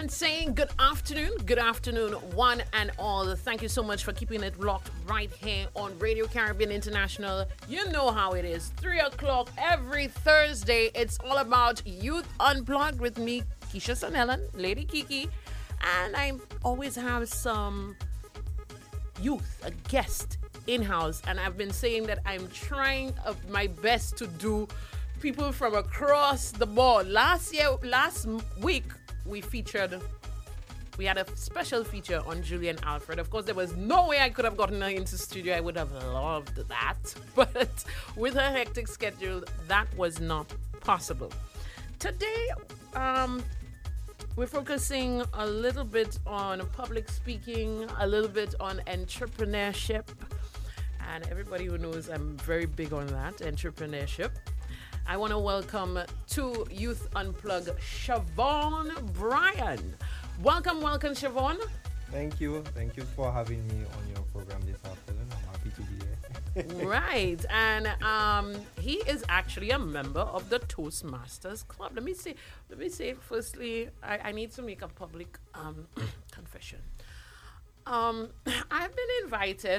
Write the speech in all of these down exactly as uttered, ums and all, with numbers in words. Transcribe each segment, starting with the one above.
and saying good afternoon, good afternoon, one and all. Thank you so much for keeping it locked right here on Radio Caribbean International. You know how it is. Three o'clock every Thursday. It's all about Youth Unplugged with me, Keisha Sanellan, Lady Kiki. And I always have some youth, a guest in-house. And I've been saying that I'm trying uh, my best to do people from across the board. Last year, last week, we featured, we had a special feature on Julian Alfred. Of course, there was no way I could have gotten her into studio. I would have loved that. But with her hectic schedule, that was not possible. Today, um, we're focusing a little bit on public speaking, a little bit on entrepreneurship. And everybody who knows I'm very big on that, entrepreneurship. I want to welcome to Youth Unplugged, Siobhan Bryan. Welcome, welcome, Siobhan. Thank you. Thank you for having me on your program this afternoon. I'm happy to be here. Right. And um, he is actually a member of the Toastmasters Club. Let me say, let me say, firstly, I, I need to make a public um, confession. Um, I've been invited.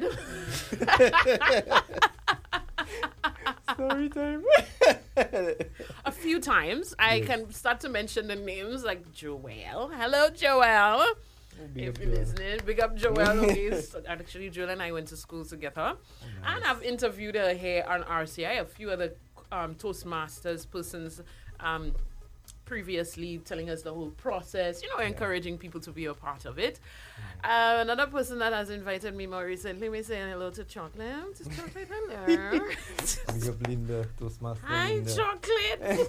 Story time. A few times. I yes. can start to mention the names like Joelle. Hello, Joelle. Oh, if you're listening, big up Joelle. Okay. Actually, Joelle and I went to school together. Oh, nice. And I've interviewed her here on R C I, a few other um, Toastmasters persons um, previously telling us the whole process, you know, yeah. encouraging people to be a part of it. Uh, another person that has invited me more recently, me saying hello to Chocolate. To Chocolate, hello. Big up Linda, Toastmaster Hi, Linda. Chocolate.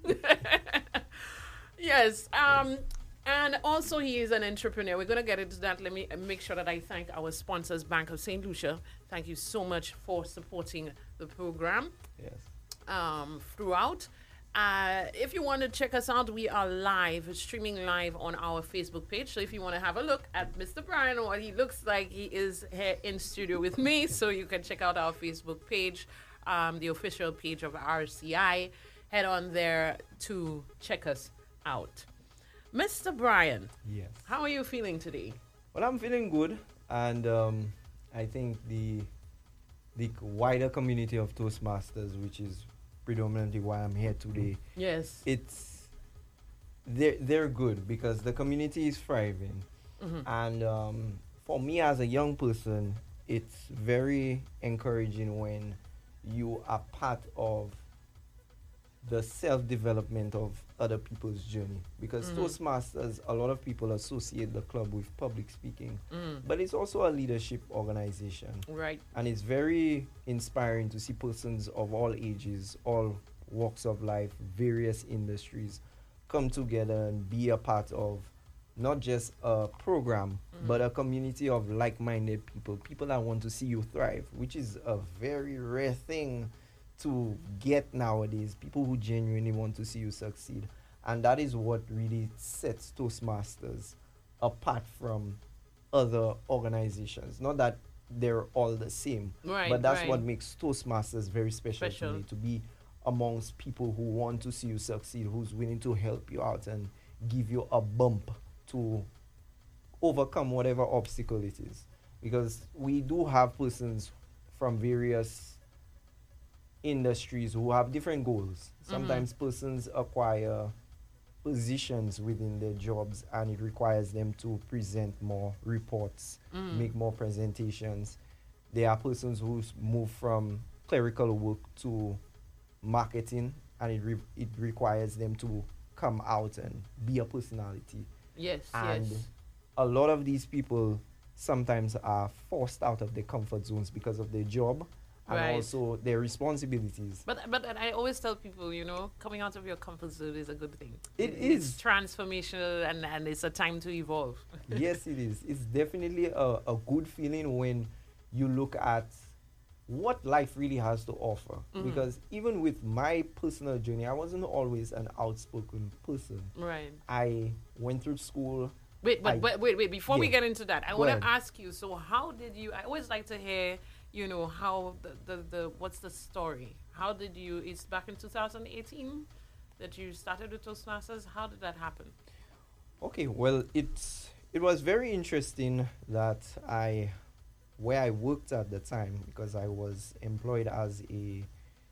Yes. Um, and also he is an entrepreneur. We're going to get into that. Let me make sure that I thank our sponsors, Bank of Saint Lucia. Thank you so much for supporting the program. Yes. Um, throughout. Uh, if you want to check us out, we are live, streaming live on our Facebook page. So if you want to have a look at Mister Bryan, what he looks like, he is here in studio with me. So you can check out our Facebook page, um, the official page of R C I. Head on there to check us out. Mister Bryan, yes. How are you feeling today? Well, I'm feeling good. And um, I think the the wider community of Toastmasters, which is predominantly why I'm here today. Yes. It's they're they're good because the community is thriving. Mm-hmm. And um, for me as a young person, it's very encouraging when you are part of the self-development of other people's journey. Because mm-hmm. Toastmasters, a lot of people associate the club with public speaking, mm. but it's also a leadership organization. Right. And it's very inspiring to see persons of all ages, all walks of life, various industries come together and be a part of not just a program, mm-hmm. but a community of like-minded people, people that want to see you thrive, which is a very rare thing to get nowadays, people who genuinely want to see you succeed. And that is what really sets Toastmasters apart from other organizations. Not that they're all the same, right, but that's right. what makes Toastmasters very special, special to me, to be amongst people who want to see you succeed, who's willing to help you out and give you a bump to overcome whatever obstacle it is. Because we do have persons from various industries who have different goals. Sometimes mm-hmm. persons acquire positions within their jobs and it requires them to present more reports, mm. make more presentations. There are persons who move from clerical work to marketing and it re- it requires them to come out and be a personality. Yes, and yes. a lot of these people sometimes are forced out of their comfort zones because of their job. And right. also their responsibilities. But but I always tell people, you know, coming out of your comfort zone is a good thing. It, it is. is. transformational and, and it's a time to evolve. Yes, it is. It's definitely a, a good feeling when you look at what life really has to offer. Mm-hmm. Because even with my personal journey, I wasn't always an outspoken person. Right. I went through school. Wait, but, I, but wait, wait, before yeah. we get into that, I Go want ahead. to ask you, so how did you, I always like to hear, you know, how the, the, the what's the story? How did you, it's back in two thousand eighteen that you started with Toastmasters. How did that happen? Okay, well, it's it was very interesting that I where I worked at the time because I was employed as a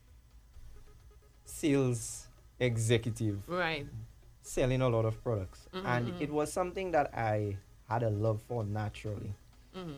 sales executive Right. selling a lot of products, Mm-hmm, and mm-hmm, it was something that I had a love for naturally. mm-hmm.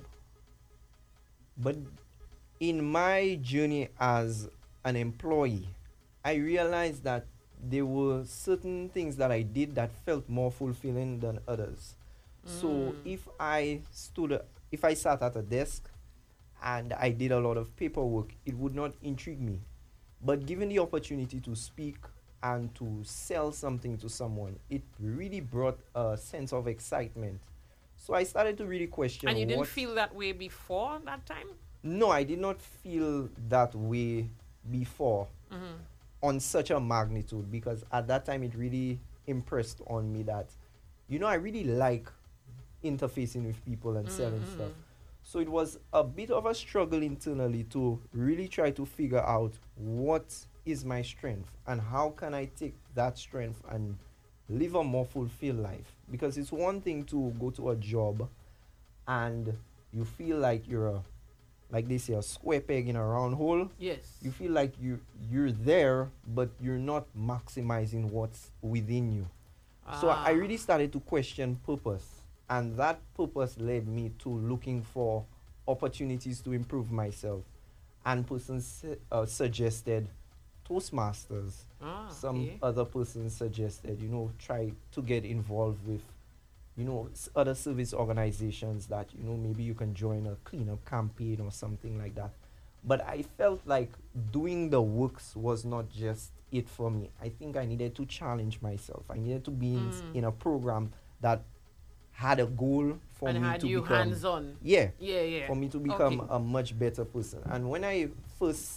But in my journey as an employee, I realized that there were certain things that I did that felt more fulfilling than others. So Mm. if I stood, if I sat at a desk and I did a lot of paperwork, it would not intrigue me. But given the opportunity to speak and to sell something to someone, it really brought a sense of excitement. So I started to really And you question didn't what. feel that way before that time? No, I did not feel that way before Mm-hmm. on such a magnitude because at that time it really impressed on me that, you know, I really like interfacing with people and selling Mm-hmm. stuff. So it was a bit of a struggle internally to really try to figure out what is my strength and how can I take that strength and live a more fulfilled life. Because it's one thing to go to a job and you feel like you're a, like they say, a square peg in a round hole. Yes. You feel like you you're there, but you're not maximizing what's within you. So I Ah. really started to question purpose, and that purpose led me to looking for opportunities to improve myself. And persons su- uh, suggested Toastmasters. Ah, Some okay. other persons suggested, you know, try to get involved with, you know, s- other service organizations that, you know, maybe you can join a cleanup campaign or something like that. But I felt like doing the works was not just it for me. I think I needed to challenge myself. I needed to be in, s- Mm. in a program that had a goal for And me had to you become, hands on. yeah, Yeah, yeah. for me to Okay. become a much better person. And when I first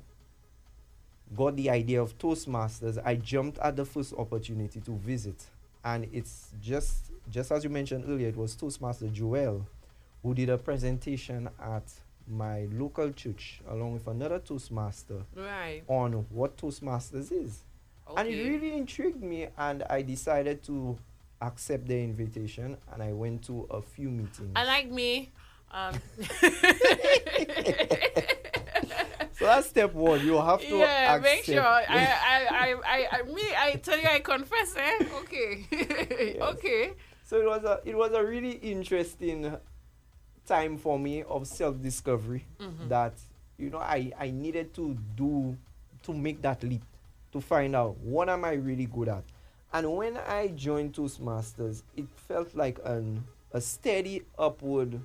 got the idea of Toastmasters, I jumped at the first opportunity to visit. And it's just just as you mentioned earlier, it was Toastmaster Joel who did a presentation at my local church along with another Toastmaster Right. on what Toastmasters is. And it Okay. really intrigued me and I decided to accept the invitation and I went to a few meetings. Unlike me, um, So that's step one. You have to yeah, accept. make sure. I, I, I, I, I, me, I tell you, I confess, eh? Okay. Yes. Okay. So it was a it was a really interesting time for me of self discovery Mhm. that, you know, I, I needed to do to make that leap to find out what am I really good at. And when I joined Toastmasters, it felt like an a steady upward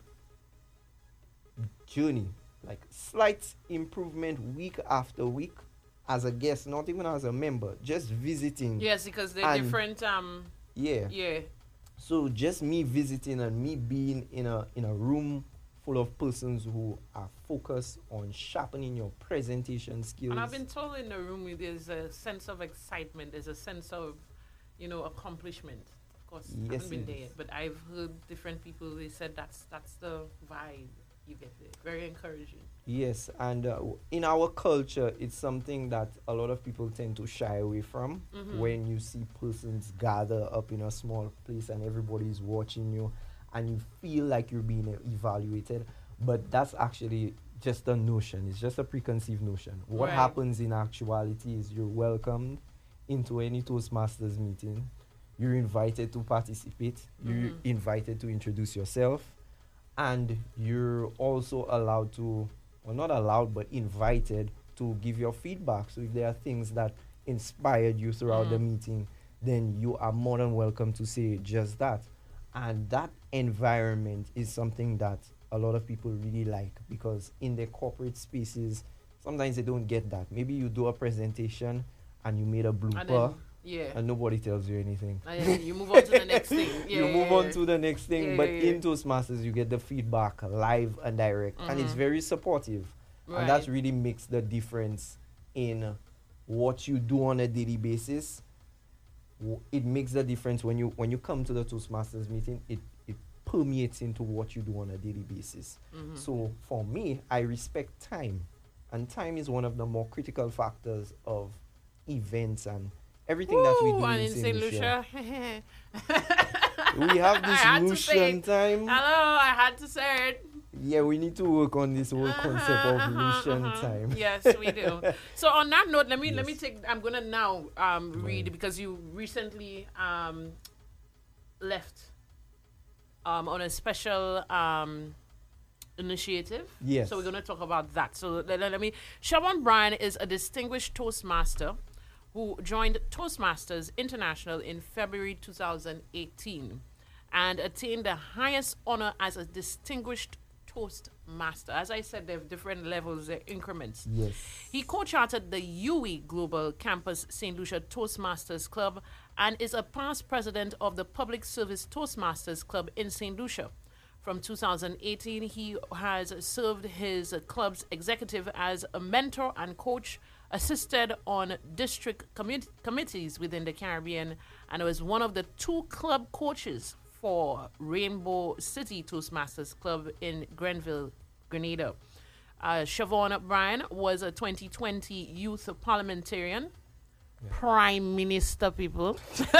journey, like slight improvement week after week as a guest, not even as a member, just visiting. Yes, because they're And- different. Um. Yeah. Yeah. So just me visiting and me being in a in a room full of persons who are focused on sharpening your presentation skills. And I've been told in the room with- there's a sense of excitement. There's a sense of, you know, accomplishment. Of course, I Yes, haven't been it there is. yet, but I've heard different people. They said that's that's the vibe you get there. Very encouraging. Yes, and uh, w- in our culture, it's something that a lot of people tend to shy away from. Mhm. When you see persons gather up in a small place and everybody's watching you, and you feel like you're being uh, evaluated, but that's actually just a notion. It's just a preconceived notion. What Right. happens in actuality is you're welcomed into any Toastmasters meeting. You're invited to participate. You're Mhm. invited to introduce yourself, and you're also allowed to, well, not allowed, but invited to give your feedback. So if there are things that inspired you throughout the Mm. meeting, then you are more than welcome to say just that. And that environment is something that a lot of people really like because in the corporate spaces, sometimes they don't get that. Maybe you do a presentation and you made a And blooper then, yeah. and nobody tells you anything. And then you move on to the next thing. Yeah, you yeah, move yeah. on to the next thing, Yeah, but yeah, yeah. in Toastmasters you get the feedback live and direct, and it's Mhm. very supportive, Right. and that really makes the difference in what you do on a daily basis. W- It makes the difference when you when you come to the Toastmasters meeting. It it permeates into what you do on a daily basis. Mhm. So for me, I respect time, and time is one of the more critical factors of events and everything that we Woo, do and in in Saint Saint Lucia. Lucia. We have I this had to say Lucian it. time. Hello, I had to say it. Yeah, we need to work on this whole concept Uh-huh, of uh-huh, Lucian uh-huh. time. Yes, we do. So on that note, let me let me Yes. take. I'm gonna now um, read Right. because you recently um, left um, on a special um, initiative. Yes. So we're gonna talk about that. So let, let me. Siobhan Bryan is a distinguished Toastmaster who joined Toastmasters International in February two thousand eighteen and attained the highest honor as a distinguished Toastmaster. As I said, there are different levels, there are increments. Yes. He co-chartered the U I Global Campus Saint Lucia Toastmasters Club and is a past president of the Public Service Toastmasters Club in Saint Lucia. From two thousand eighteen, he has served his club's executive as a mentor and coach, assisted on district commu- committees within the Caribbean, and was one of the two club coaches for Rainbow City Toastmasters Club in Grenville, Grenada. Uh, Siobhan Bryan was a twenty twenty youth parliamentarian, prime minister, people.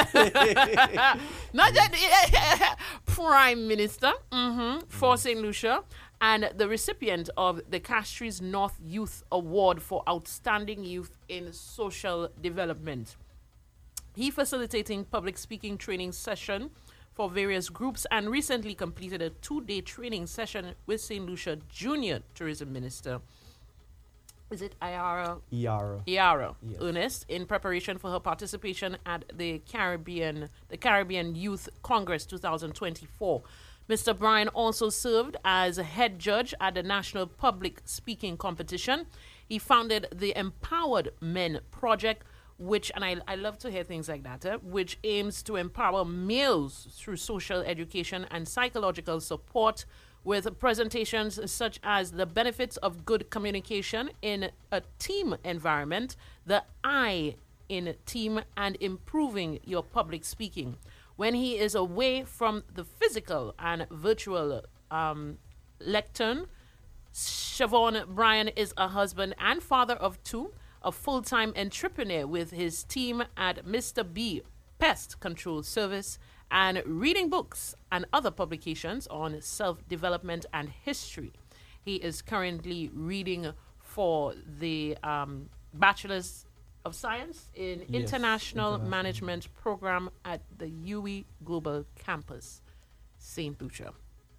Not that prime minister mhm, for Saint Lucia, and the recipient of the Castries North Youth Award for Outstanding Youth in Social Development. He facilitating public speaking training session for various groups and recently completed a two-day training session with Saint Lucia Junior Tourism Minister. Is it Iara? Iara. Iara Yes. Ernest, in preparation for her participation at the Caribbean, the Caribbean Youth Congress twenty twenty-four. Mister Bryan also served as a head judge at the National Public Speaking Competition. He founded the Empowered Men Project, which, and I, I love to hear things like that, eh, which aims to empower males through social education and psychological support with presentations such as the benefits of good communication in a team environment, the I in team, and improving your public speaking. When he is away from the physical and virtual um, lectern, Siobhan Bryan is a husband and father of two, a full-time entrepreneur with his team at Mister B Pest Control Service, and reading books and other publications on self-development and history. He is currently reading for the um, Bachelor's of Science in Yes, International International. Management Program at the U I Global Campus, Saint Lucia.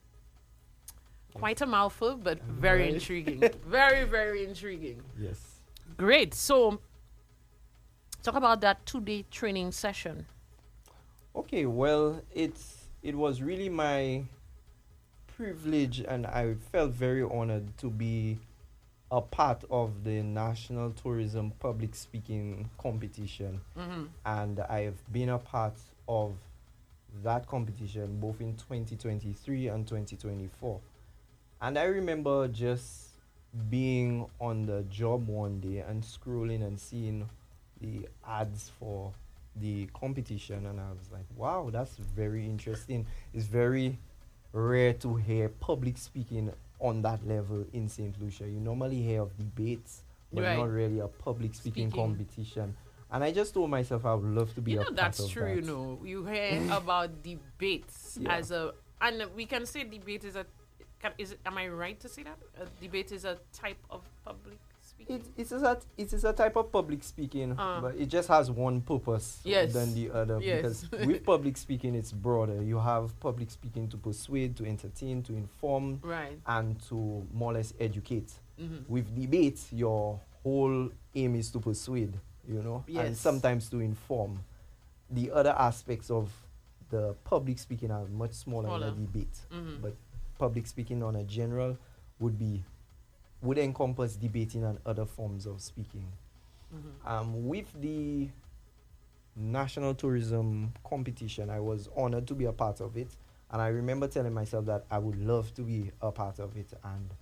Quite a mouthful, but very Right. intriguing. Very, very intriguing. Yes. Great. So, talk about that two-day training session. Okay, well, it's it was really my privilege, and I felt very honored to be a part of the National Tourism Public Speaking Competition, Mm-hmm. and I've been a part of that competition both in twenty twenty-three and twenty twenty-four. And I remember just being on the job one day and scrolling and seeing the ads for the competition, and I was like, wow, that's very interesting. It's very rare to hear public speaking on that level in Saint Lucia. You normally hear of debates, but Right. not really a public speaking, Speaking. competition. And I just told myself I would love to be You a know, part that's of true, that. you know. You hear about debates Yeah. as a, and we can say debate is a, can, is it, am I right to say that? A debate is a type of public speaking? It, it, is a, it is a type of public speaking, Uh. but it just has one purpose Yes. than the other. Yes. Because with public speaking, it's broader. You have public speaking to persuade, to entertain, to inform, Right. and to more or less educate. Mm-hmm. With debate, your whole aim is to persuade, you know, and Yes. sometimes to inform. The other aspects of the public speaking are much smaller, Smaller. than the debate. Mm-hmm. But public speaking on a general would be would encompass debating and other forms of speaking. Mm-hmm. Um, with the National Tourism Competition, I was honored to be a part of it, and I remember telling myself that I would love to be a part of it. And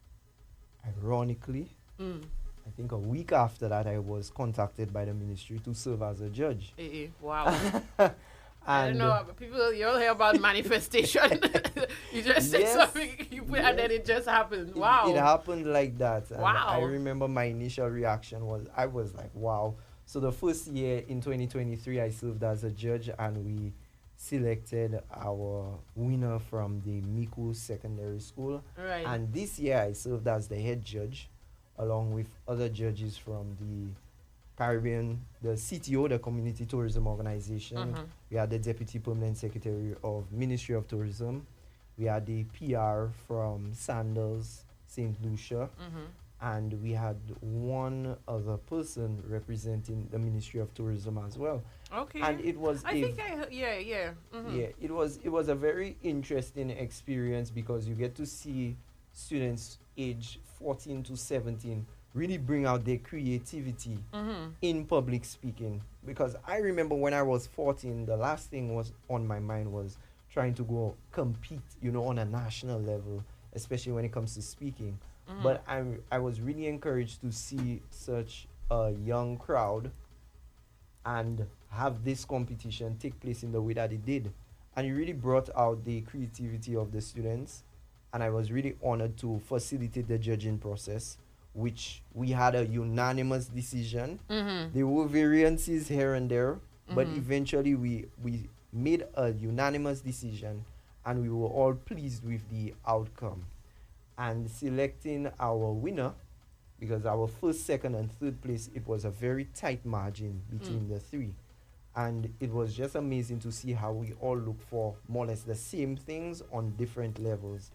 ironically, Mm. I think a week after that, I was contacted by the ministry to serve as a judge. Eh, eh, wow. I don't And know, but people, you all hear about manifestation. You just say Yes. something, you put, and then it just happened. It- Wow. It, happened like that. And Wow. I remember my initial reaction was, I was like, wow. So the first year in twenty twenty-three, I served as a judge, and we selected our winner from the Miku Secondary School. Right. And this year I served as the head judge along with other judges from the Caribbean, the C T O, the Community Tourism Organization. Mhm. We had the Deputy Permanent Secretary of Ministry of Tourism. We had the P R from Sandals, Saint Lucia. Mhm. And we had one other person representing the Ministry of Tourism as well. Okay. And it was I a think I heard, yeah, yeah. Mhm. yeah, it was it was a very interesting experience because you get to see students age fourteen to seventeen really bring out their creativity Mhm. in public speaking. Because I remember when I was fourteen, the last thing was on my mind was trying to go compete, you know, on a national level, especially when it comes to speaking. Mhm. But I I was really encouraged to see such a young crowd and have this competition take place in the way that it did. And it really brought out the creativity of the students. And I was really honored to facilitate the judging process, which we had a unanimous decision. Mhm. There were variances here and there, but Mhm. eventually we, we made a unanimous decision and we were all pleased with the outcome. And selecting our winner, because our first, second, and third place, it was a very tight margin between Mm. the three. And it was just amazing to see how we all look for more or less the same things on different levels.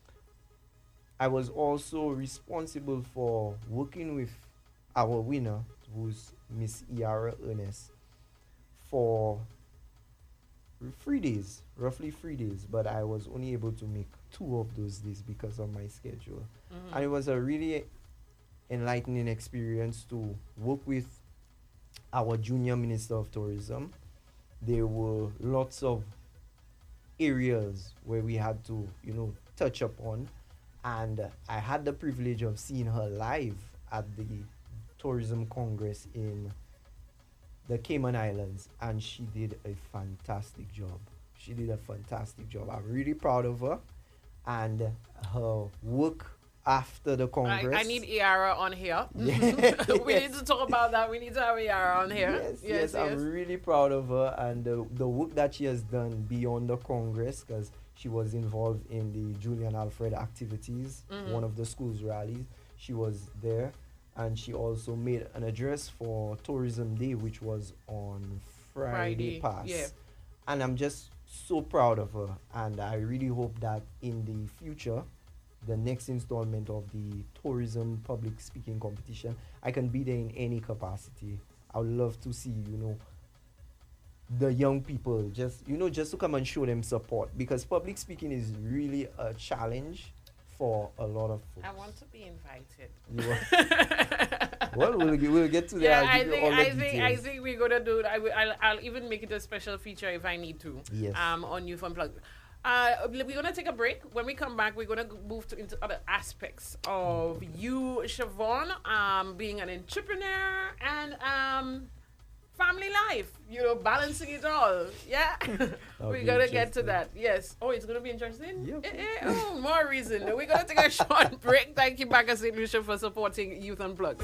I was also responsible for working with our winner, who's Miss Iara Ernest, for three days, roughly three days, but I was only able to make two of those days because of my schedule. Mhm. And it was a really enlightening experience to work with our junior Minister of Tourism. There were lots of areas where we had to, you know, touch upon. And uh, I had the privilege of seeing her live at the Tourism Congress in the Cayman Islands, and she did a fantastic job. She did a fantastic job. I'm really proud of her, and her work after the I, Congress. I need Iara on here. Yeah. We need to talk about that. We need to have Iara on here. Yes, yes, I'm really proud of her and the, the work that she has done beyond the Congress, because she was involved in the Julian Alfred activities, Mhm. one of the school's rallies. She was there, and she also made an address for Tourism Day, which was on Friday, Friday, past. yeah. And I'm just so proud of her, and I really hope that in the future, the next installment of the tourism public speaking competition, I can be there in any capacity. I would love to see, you know, the young people just, you know, just to come and show them support, because public speaking is really a challenge for a lot of folks. I want to be invited. You are- well, we'll, get- we'll get to that. Yeah, I'll I give you think all the I think I details. think we're gonna do it. I will, I'll, I'll even make it a special feature if I need to. Yes. Um, on Youth Unplugged. Uh, we're gonna take a break. When we come back, we're gonna move to, into other aspects of you, Siobhan, um, being an entrepreneur and um, family life. You know, balancing it all. Yeah, we're be gonna get to interesting. that. Yes. Oh, it's gonna be interesting. Yep. Eh, eh, oh, more reason. We're gonna take a short break. Thank you, Baga Saint Lucia, for supporting Youth Unplugged.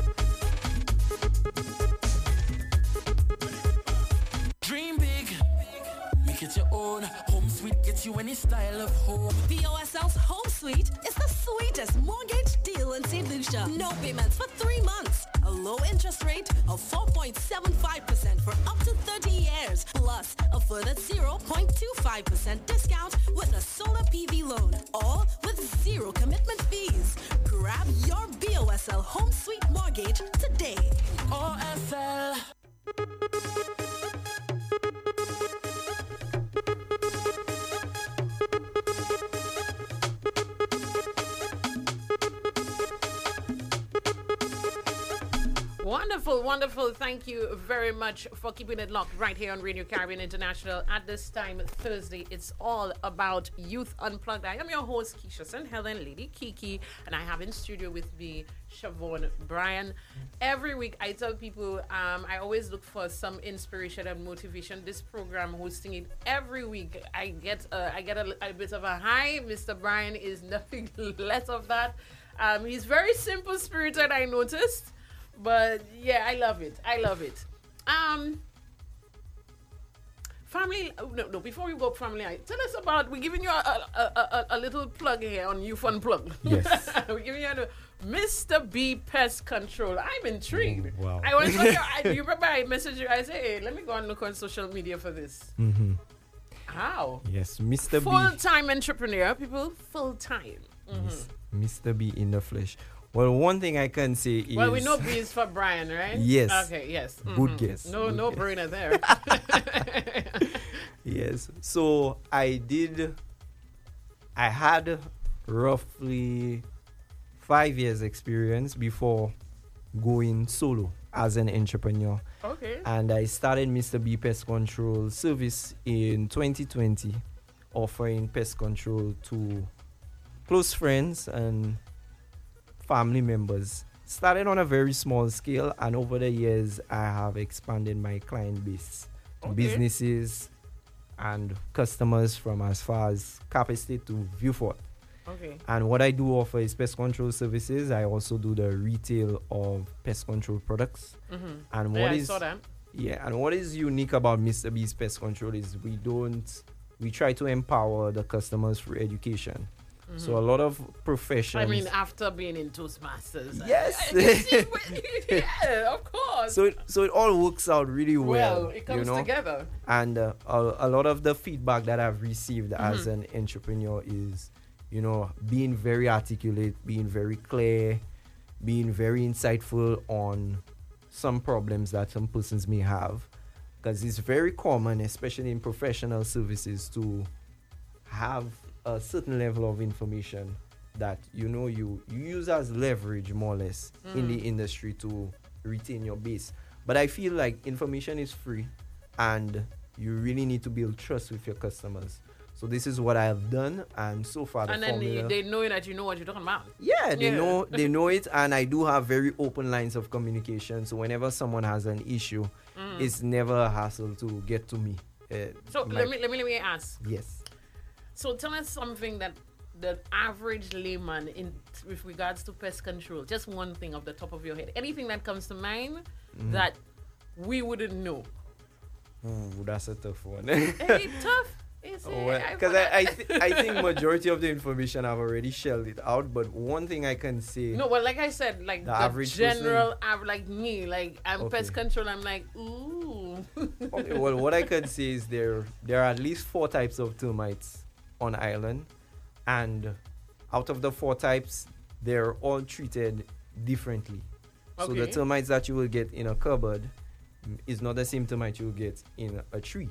Dream big, make it your own. Home Sweet gets you any style of home. B O S L's Home Suite is the sweetest mortgage deal in Saint Lucia. No payments for three months. A low interest rate of four point seven five percent for up to thirty years. Plus a further zero point two five percent discount with a solar P V loan. All with zero commitment fees. Grab your B O S L Home Suite mortgage today. O S L. Wonderful, wonderful. Thank you very much for keeping it locked right here on Radio Caribbean International. At this time, Thursday, it's all about Youth Unplugged. I am your host, Keisha Saint Helen, Lady Kiki, and I have in studio with me Siobhan Bryan. Every week, I tell people um, I always look for some inspiration and motivation. This program, hosting it every week, I get uh, I get a, a bit of a high. Mister Bryan is nothing less of that. Um, he's very simple spirited, I noticed. But yeah, I love it. I love it. Um, Family, no, no, before we go family, I- tell us about, we're giving you a, a, a, a, a little plug here on Youth Unplugged. Yes. We're giving you a Mister B Pest Control. I'm intrigued. Oh, wow. I was looking, I, you remember I messaged you, I said, hey, let me go and look on social media for this. Mm-hmm. How? Yes, Mister B. Full-time entrepreneur, people, full-time. Mhm. Mis- Mister B in the flesh. Well, one thing I can say is... Well, we know B is for Brian, right? Yes. Okay, yes. Good Mhm. guess. No, Good no guess. brainer there. Yes. So I did. I had roughly five years experience before going solo as an entrepreneur, Okay. and I started Mister B Pest Control Service in twenty twenty, offering pest control to close friends and family members. Started on a very small scale, and over the years, I have expanded my client base to Okay. businesses and customers from as far as Cap Estate to Viewfort. Okay. And what I do offer is pest control services. I also do the retail of pest control products. Mm-hmm. And Yeah, what I is saw that. yeah, and what is unique about Mister B's Pest Control is we don't we try to empower the customers through education. So a lot of professions. I mean, after being in Toastmasters. I- Yes. I can see where- yeah, of course. so it, so it all works out really well. well, it comes you know? together. And uh, a, a lot of the feedback that I've received as Mm-hmm. an entrepreneur is, you know, being very articulate, being very clear, being very insightful on some problems that some persons may have. Because it's very common, especially in professional services, to have a certain level of information that, you know, you, you use as leverage, more or less, in the industry to retain your base. But I feel like information is free, and you really need to build trust with your customers. So this is what I have done, and so far the And then formula. they, they know that you know what you're talking about. yeah, they Yeah. know they know it, and I do have very open lines of communication. So whenever someone has an issue, it's never a hassle to get to me. Uh, So my- let me let me let me ask. yes. So tell us something that the average layman in with regards to pest control. Just one thing off the top of your head. Anything that comes to mind Mm-hmm. that we wouldn't know. Ooh, that's a tough one. Hey, tough. It's Because I, I, th- I think majority of the information I've already shelled it out. But one thing I can say, No, well, like I said, like The the, average general, av- like me, like I'm Okay. pest control. I'm like, ooh. okay, well, what I can say is there there are at least four types of termites on island, and out of the four types, they're all treated differently. So the Okay. termites that you will get in a cupboard mm, is not the same termite you will get in a tree.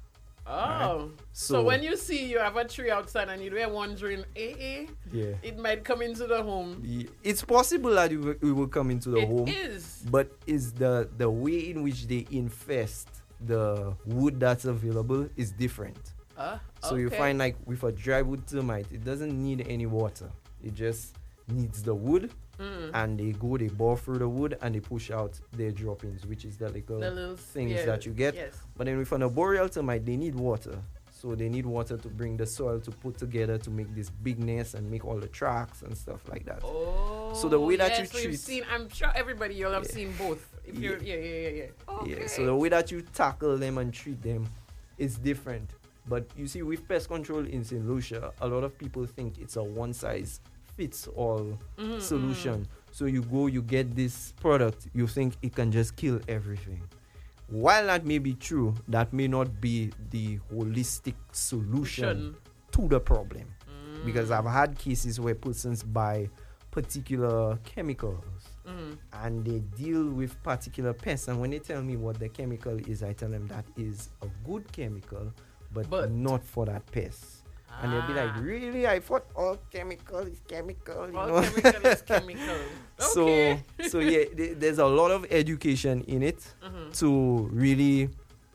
Oh, so, So- when you see you have a tree outside and you're wondering, eh, eh, Yeah. it might come into the home. The- It's possible that it will, it will come into the It home, is. but is the the way in which they infest the wood that's available is different. Uh, So you okay. find like with a dry wood termite, it doesn't need any water. It just needs the wood, Mm. and they go, they bore through the wood, and they push out their droppings, which is the little, the little things yeah, that you get. Yes. But then with an arboreal termite, they need water. So they need water to bring the soil to put together to make this big nest and make all the tracks and stuff like that. Oh, So the way that you yes, so you've treat- seen, I'm sure everybody you'll have Yeah. seen both. If you're, yeah, yeah, yeah, yeah. Okay. Yeah, so the way that you tackle them and treat them is different. But you see, with pest control in Saint Lucia, a lot of people think it's a one size fits all Mhm, solution. So you go, you get this product, you think it can just kill everything. While that may be true, that may not be the holistic solution Solution. to the problem. Mm. Because I've had cases where persons buy particular chemicals Mhm. and they deal with particular pests, and when they tell me what the chemical is, I tell them that is a good chemical, but, But- not for that pest. And they'll be like, Ah. really? I thought all chemical is chemical, you All know? chemical is chemical. So, Okay. so yeah, th- there's a lot of education in it Mhm. to really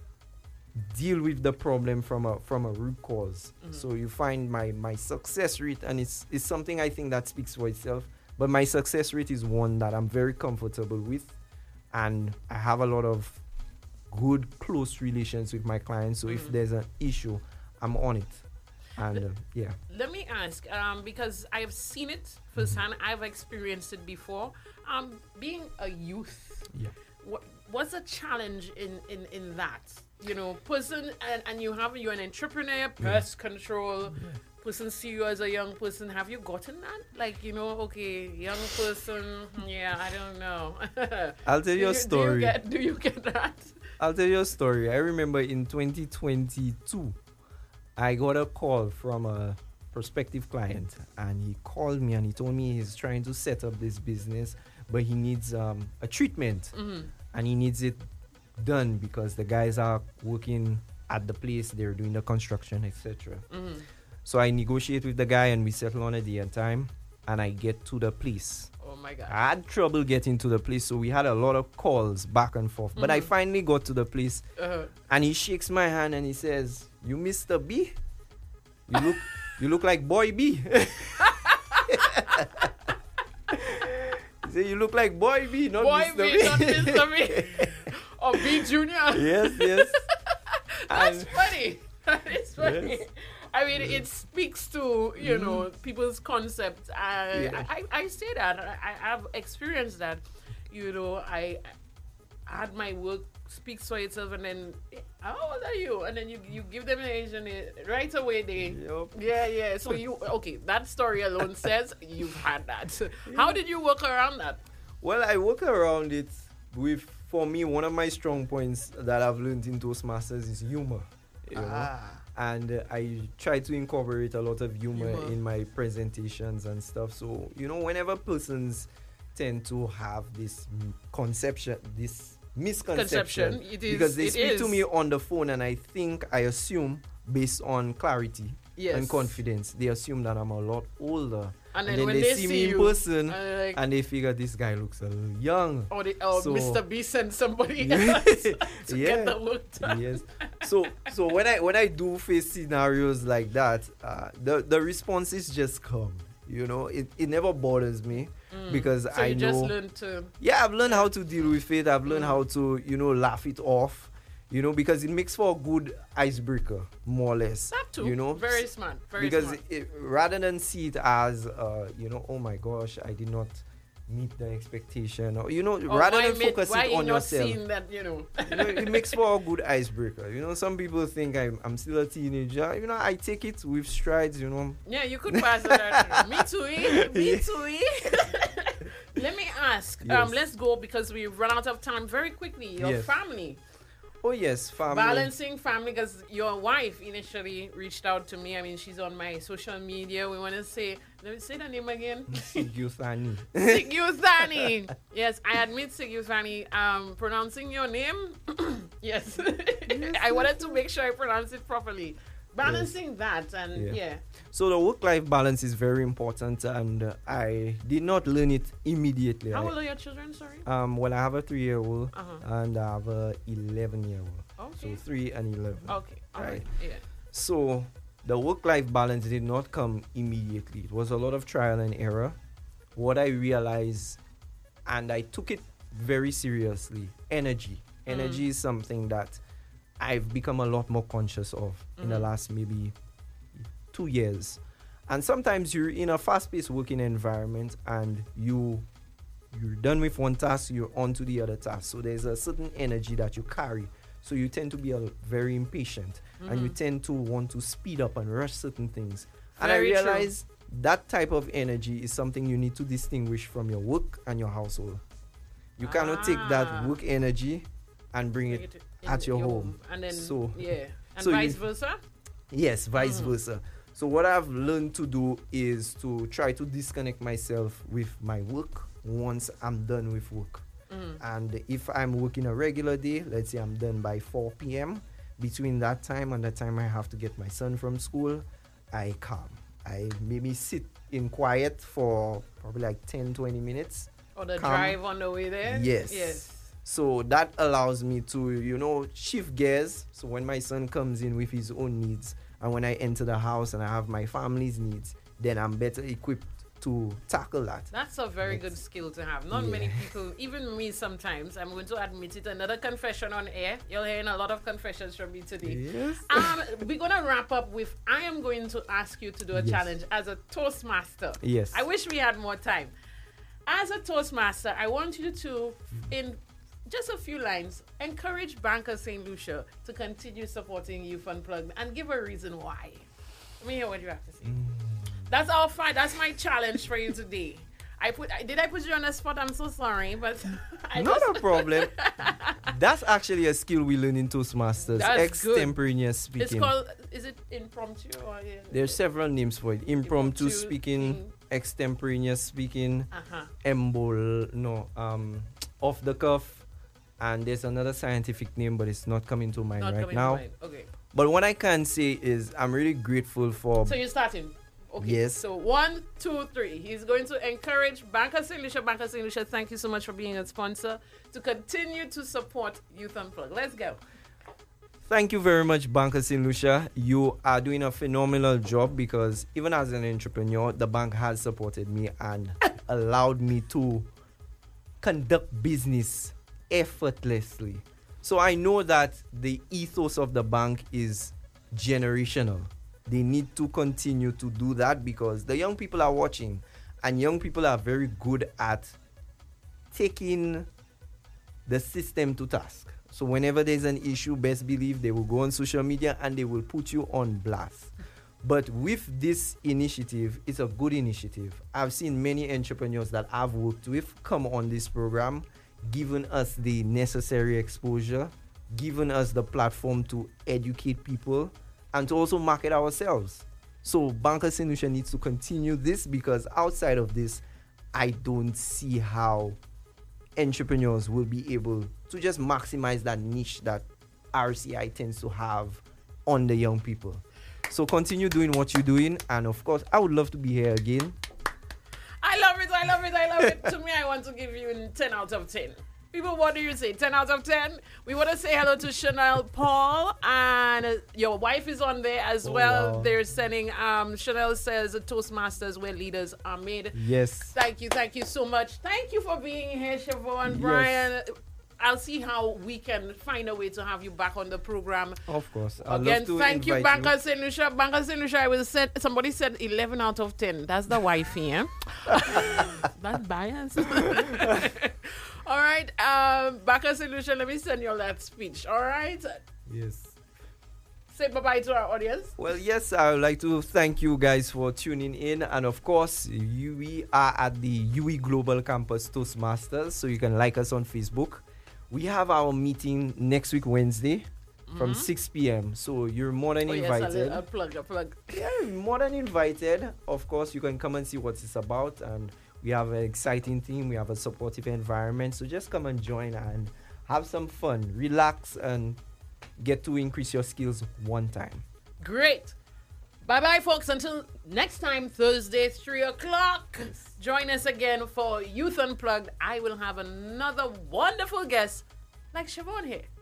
deal with the problem from a from a root cause. Mhm. So you find my my success rate, and it's it's something I think that speaks for itself. But my success rate is one that I'm very comfortable with, and I have a lot of good close relations with my clients. So if Mhm. there's an issue, I'm on it, and uh, yeah. Let me ask, um, because I've seen it firsthand, I've experienced it before. Um, being a youth, Yeah. what, what's a challenge in, in, in that? you know, person, and, and you have, you're an entrepreneur, pest yeah. control, yeah. person see you as a young person. Have you gotten that? Like, you know, okay, young person, yeah, I don't know. I'll tell you a story. Do you get, do you get that? I'll tell you a story. I remember in twenty twenty-two, I got a call from a prospective client, and he called me and he told me he's trying to set up this business, but he needs um, a treatment, mm-hmm. and he needs it done because the guys are working at the place, they're doing the construction, et cetera. Mm-hmm. So I negotiate with the guy and we settle on a day and time, and I get to the place. Oh my God. I had trouble getting to the place, so we had a lot of calls back and forth. Mm-hmm. But I finally got to the place, uh-huh. and he shakes my hand and he says, "You Mister B? You look you look like Boy B." He said, "You look like Boy B, not Boy Mister B, B. not Mister B. Or B Junior. Yes, yes. That's and funny. It's funny. Yes. I mean, yes. It speaks to, you mm. know, people's concepts. I, yeah. I, I say that. I, I've experienced that. You know, I, I had my work speaks for itself, and then, how old are you? And then you, you give them an age, and it, right away they, yep. yeah, yeah. So you, okay, that story alone says you've had that. How did you work around that? Well, I work around it with, for me, one of my strong points that I've learned in Toastmasters is humor. You ah. know? And uh, I try to incorporate a lot of humor, humor in my presentations and stuff. So, you know, whenever persons tend to have this conception, this misconception, it is, because they it speak is. to me on the phone, and I think, I assume, based on clarity yes. and confidence, they assume that I'm a lot older. And then, and then when they, they see, see me in you, person, uh, like, and they figure this guy looks a little young. Or, the, or so, Mister B sent somebody else to yeah, get the work done. Yes. So so when I when I do face scenarios like that, uh, the the responses just come. You know, it, it never bothers me mm. because so I you know. just learned to. Yeah, I've learned how to deal with it. I've learned mm. how to, you know, laugh it off. You know, because it makes for a good icebreaker, more or less. That too. You know, very smart. Very because smart. Because rather than see it as, uh, you know, oh my gosh, I did not meet the expectation, or you know, or rather than made, focus why it on not yourself. Seeing that, you know, you know, it makes for a good icebreaker. You know, some people think I'm I'm still a teenager. You know, I take it with strides. You know. Yeah, you could pass it. That. Me too. Eh? Me yeah. too. Eh? Let me ask. Yes. Um, let's go because we've run out of time very quickly. Your yes. family. Oh yes, family. Balancing family, because your wife initially reached out to me. I mean, she's on my social media. We want to say, let me say the name again. Sigyuthani. Sigyuthani. Yes, I admit Sigyuthani. Um, pronouncing your name, yes. yes. I wanted to make sure I pronounce it properly. Balancing yes. that and yeah. yeah. So the work-life balance is very important, and uh, I did not learn it immediately. How I, old are your children? Sorry. Um. Well, I have a three-year-old uh-huh. and I have a eleven-year-old. Okay. So three and eleven. Okay. All right. right. Yeah. So the work-life balance did not come immediately. It was a lot of trial and error. What I realized, and I took it very seriously, energy. Mm. Energy is something that I've become a lot more conscious of mm-hmm. in the last maybe two years. And sometimes you're in a fast-paced working environment and you, you're done with one task, you're on to the other task. So there's a certain energy that you carry. So you tend to be a, very impatient mm-hmm. and you tend to want to speed up and rush certain things. And very I realize true. That type of energy is something you need to distinguish from your work and your household. You ah. cannot take that work energy and bring, bring it, it at your, your home. home. And then, so, yeah. And so vice you, versa? Yes, vice mm-hmm. versa. So what I've learned to do is to try to disconnect myself with my work once I'm done with work. Mm-hmm. And if I'm working a regular day, let's say I'm done by four p.m., between that time and the time I have to get my son from school, I calm. I maybe sit in quiet for probably like ten, twenty minutes. Or the calm. Drive on the way there? Yes. Yes. So that allows me to, you know, shift gears. So when my son comes in with his own needs, and when I enter the house and I have my family's needs, then I'm better equipped to tackle that. That's a very That's, good skill to have. Not yeah. many people, even me sometimes, I'm going to admit it, another confession on air. You're hearing a lot of confessions from me today. Yes. Um, we're going to wrap up with, I am going to ask you to do a yes. challenge as a Toastmaster. Yes. I wish we had more time. As a Toastmaster, I want you to, in just a few lines. Encourage Banker Saint Lucia to continue supporting Youth Unplugged and give a reason why. Let me hear what you have to say. Mm. That's all fine. That's my challenge for you today. I put. Did I put you on the spot? I'm so sorry, but I not just... a problem. That's actually a skill we learn in Toastmasters. That's extemporaneous speaking. It's called. Is it impromptu or? Yeah, There's several names for it. Impromptu, impromptu speaking, thing. Extemporaneous speaking, uh-huh. embol, no, um, off the cuff, and there's another scientific name, but it's not coming to mind not right coming now. To mind. Okay. But what I can say is I'm really grateful for. So you're starting. Okay. Yes. So one, two, three. He's going to encourage Banker Saint Lucia. Banker Saint Lucia, thank you so much for being a sponsor to continue to support Youth Unplugged. Let's go. Thank you very much, Banker Saint Lucia. You are doing a phenomenal job because even as an entrepreneur, the bank has supported me and allowed me to conduct business effortlessly. So I know that the ethos of the bank is generational. They need to continue to do that because the young people are watching, and young people are very good at taking the system to task. So whenever there's an issue, best believe they will go on social media and they will put you on blast. But with this initiative, it's a good initiative. I've seen many entrepreneurs that I've worked with come on this program, given us the necessary exposure, given us the platform to educate people, and to also market ourselves. So Banker Saint Lucia needs to continue this because outside of this, I don't see how entrepreneurs will be able to just maximize that niche that R C I tends to have on the young people. So continue doing what you're doing. And of course, I would love to be here again. I love it. I love it. I love it. To me, I want to give you ten out of ten. People, what do you say? ten out of ten? We want to say hello to Chanel Paul, and uh, your wife is on there as oh, well. Wow. They're sending, um, Chanel says, Toastmasters where leaders are made. Yes. Thank you. Thank you so much. Thank you for being here, Siobhan, Brian. Yes. I'll see how we can find a way to have you back on the program. Of course. I'd Again, love to thank you, invite Banker Saint Lucia. Banker Saint Lucia, I was said, somebody said eleven out of ten. That's the wifey, eh? That's bias. All right, um, Banker Saint Lucia, let me send you all that speech. All right? Yes. Say bye-bye to our audience. Well, yes, I would like to thank you guys for tuning in. And of course, you, we are at the U E Global Campus Toastmasters, so you can like us on Facebook. We have our meeting next week, Wednesday, mm-hmm. from six p.m. So you're more than oh, invited. Yes, a, a plug, a plug. Yeah, you're more than invited. Of course, you can come and see what it's about. And we have an exciting team. We have a supportive environment. So just come and join and have some fun, relax, and get to increase your skills one time. Great. Bye-bye, folks. Until next time, Thursday, three o'clock. Yes. Join us again for Youth Unplugged. I will have another wonderful guest like Siobhan here.